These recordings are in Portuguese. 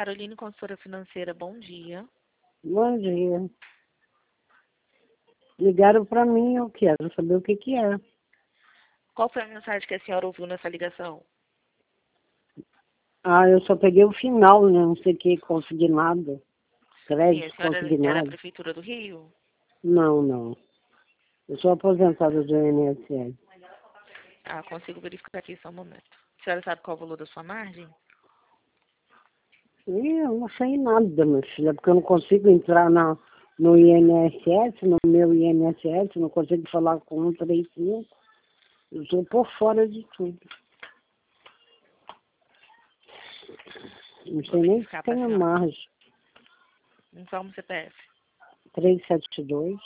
Caroline, consultora financeira, bom dia. Bom dia. Ligaram para mim, eu quero saber o que que é. Qual foi a mensagem que a senhora ouviu nessa ligação? Eu só peguei o final, né? Não sei o que, consignado. Sim, a Crédito senhora é da consignado. Prefeitura do Rio? Não. Eu sou aposentada do INSS. Consigo verificar aqui só um momento. A senhora sabe qual é o valor da sua margem? Eu não sei nada, minha filha, porque eu não consigo entrar no INSS, no meu INSS, não consigo falar com 135. Eu estou por fora de tudo. Não sei nem se tem a margem. Informe o CPF. 372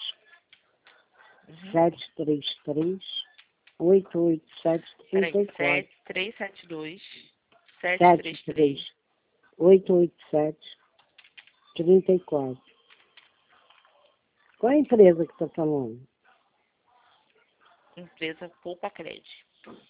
733 887 34 372 733 887 34. Qual é a empresa que está falando? Empresa Poupa Crédito.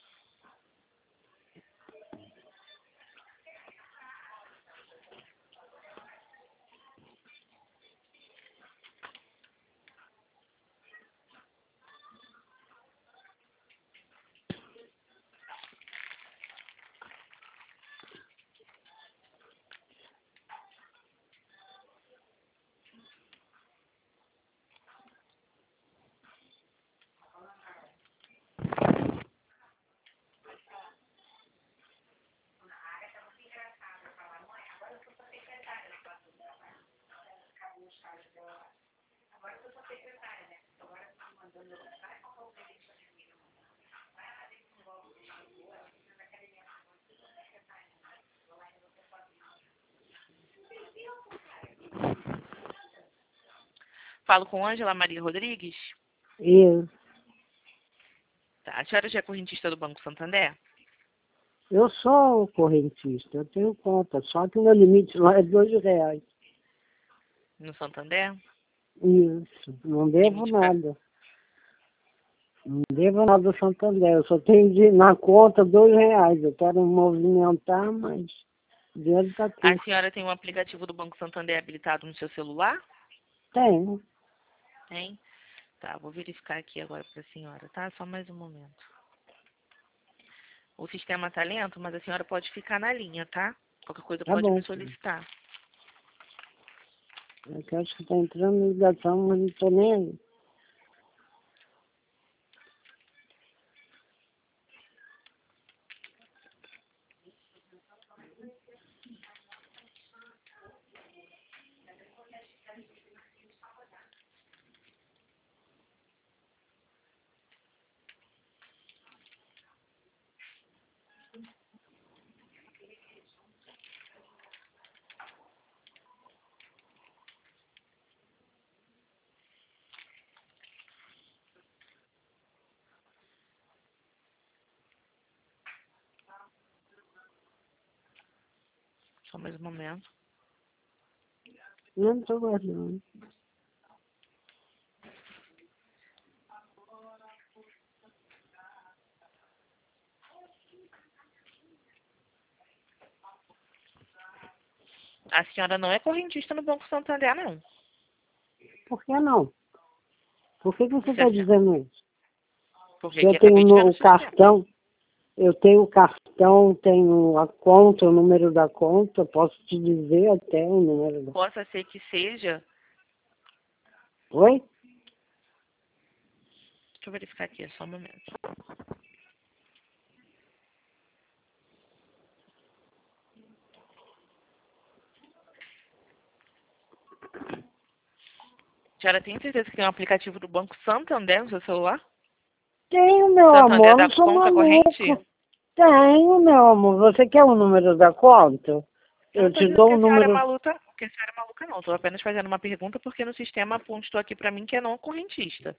Falo com Ângela Maria Rodrigues? Isso. Tá. A senhora já é correntista do Banco Santander? Eu sou correntista, eu tenho conta, só que o meu limite lá é R$2. No Santander? Isso, não devo Limite nada. Não devo nada ao Santander, eu só tenho na conta R$2. Eu quero movimentar, mas o dinheiro está A tudo. senhora tem um aplicativo do Banco Santander habilitado no seu celular? Tenho. Tem? Tá, vou verificar aqui agora para a senhora, tá? Só mais um momento. O sistema tá lento, mas a senhora pode ficar na linha, tá? Qualquer coisa Tá pode bom. me solicitar. Eu acho que está entrando ligação, mas não estou nem aí. Só mais um momento. Não estou guardando. A senhora não é correntista no Banco Santander, não. Por que não? Por que você Porque está a senhora- dizendo isso? Porque Se eu aqui acabei de ver tenho no o sistema. cartão, eu tenho o cartão, tenho a conta, o número da conta, posso te dizer até o número da... Possa ser que seja... Oi? Deixa eu verificar aqui, só um momento. A senhora tem certeza que tem um aplicativo do Banco Santander no seu celular? Tenho, meu Santander amor, da não sou conta maluco. corrente? Tenho, meu amor. Você quer o número da conta? Eu não Eu estou te dizendo dou que o a senhora é número... maluca, não. Estou apenas fazendo uma pergunta porque no sistema apontou aqui para mim que é não correntista.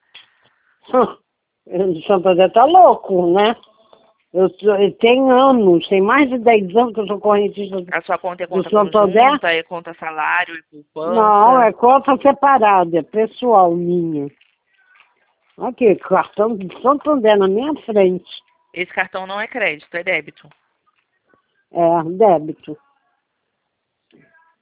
O Santander tá louco, né? Eu tenho anos, tem mais de 10 anos que eu sou correntista A sua conta é do conta Santander. conjunta, é conta salário, é Não, poupança? é conta separada, é pessoal minha. Aqui, cartão de Santander na minha frente. Esse cartão não é crédito, é débito. É, débito.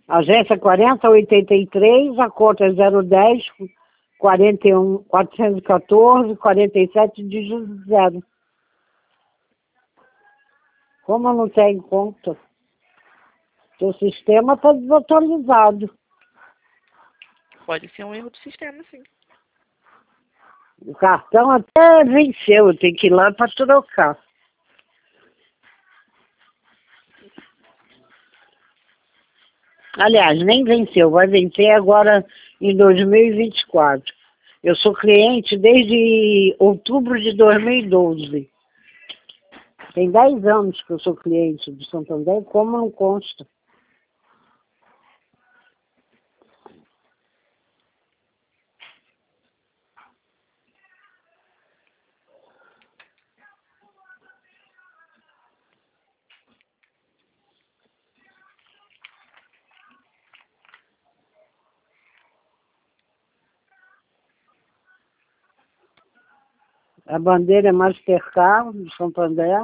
Agência 4083, a conta é 010 41 414 47 dígito 0. Como não tem conta? Seu sistema está desatualizado. Pode ser um erro do sistema, sim. O cartão até venceu, eu tenho que ir lá para trocar. Aliás, nem venceu, vai vencer agora em 2024. Eu sou cliente desde outubro de 2012. Tem 10 anos que eu sou cliente do Santander, como não consta. A bandeira é Mastercard do Santander.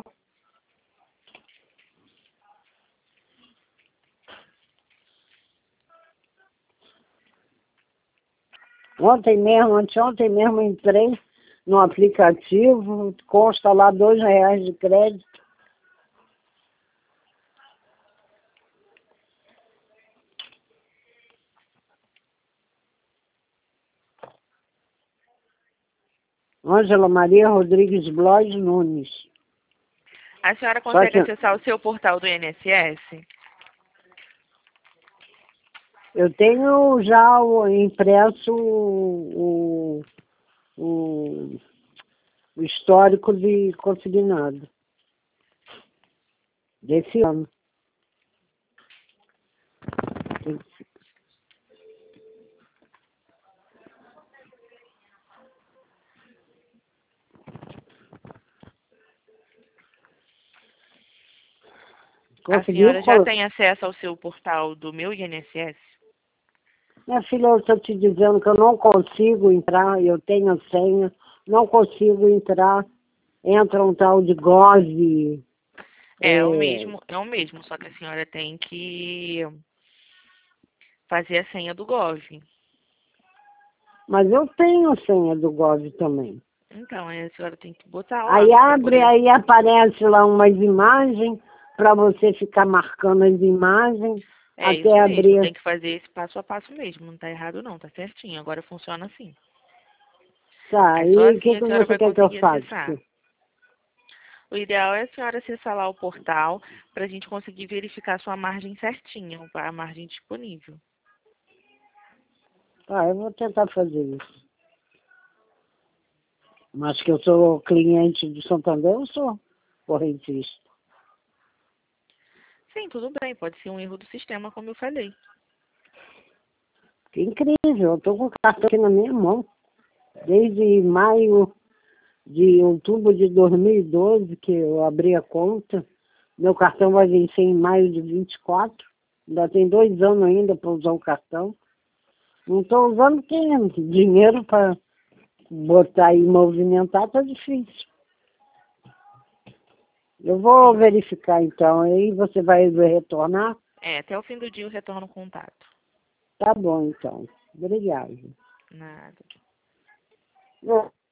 Anteontem mesmo entrei no aplicativo, consta lá R$2 de crédito. Ângela Maria Rodrigues Blois Nunes. A senhora consegue acessar o seu portal do INSS? Eu tenho já impresso o histórico de consignado desse ano. A senhora já tem acesso ao seu portal do meu INSS? Minha filha, eu estou te dizendo que eu não consigo entrar, eu tenho a senha, não consigo entrar. Entra um tal de Gov. É o mesmo, só que a senhora tem que fazer a senha do Gov. Mas eu tenho a senha do Gov também. Então, aí a senhora tem que botar lá. Aí abre, aí aparece lá umas imagens para você ficar marcando as imagens até isso abrir. mesmo, tem que fazer esse passo a passo mesmo, não tá errado não, tá certinho, agora funciona assim. Tá, É só e o assim que a senhora você vai quer que eu conseguir faça? acessar. O ideal é a senhora acessar lá o portal para a gente conseguir verificar sua margem certinha, a margem disponível. Tá, eu vou tentar fazer isso. Mas que eu sou cliente do Santander, eu sou correntista. Sim, tudo bem, pode ser um erro do sistema, como eu falei. Que incrível, eu estou com o cartão aqui na minha mão. Desde outubro de 2012 que eu abri a conta. Meu cartão vai vencer em maio de 24. Ainda tem 2 anos ainda para usar o cartão. Não estou usando porque dinheiro para botar e movimentar está difícil. Eu vou verificar então, aí você vai retornar? Até o fim do dia eu retorno o contato. Tá bom então. Obrigado. Nada.